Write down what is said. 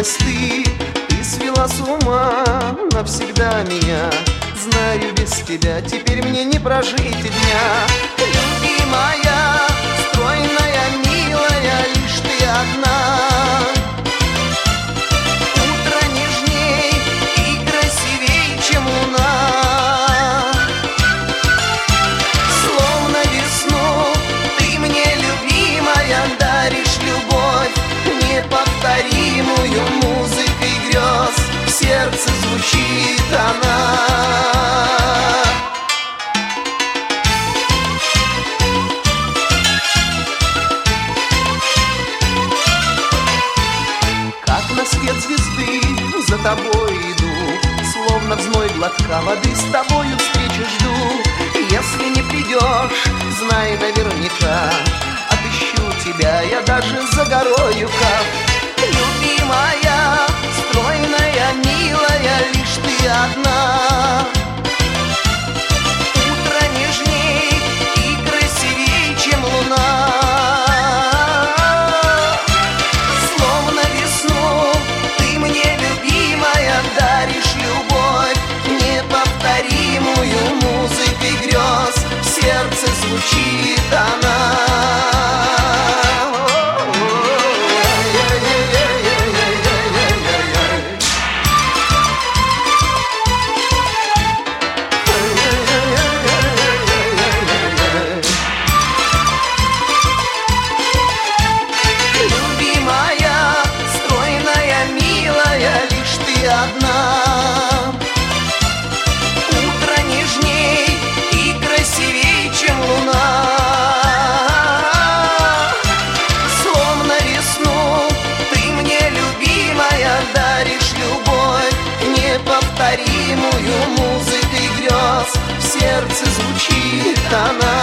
ты свела с ума навсегда меня. Знаю, без тебя теперь мне не прожить и дня. Любимая, стройная, милая, лишь ты одна. Утро нежней и красивей, чем луна. Словно весну ты мне, любимая, даришь любовь неповторимую, музыкой грез в сердце звучит она. Как на свет звезды за тобой иду, словно в зной глотка воды с тобою встречи жду. Если не придешь, знай наверняка, отыщу тебя я даже за горою кап. Любимая, стройная, милая, лишь ты одна. Утро нежней и красивей, чем луна. Словно весну ты мне, любимая, даришь любовь неповторимую, музыкой грез в сердце звучит она. Одна. Утро нежней и красивей, чем луна. Словно весну ты мне, любимая, даришь любовь неповторимую, музыкой грез в сердце звучит она.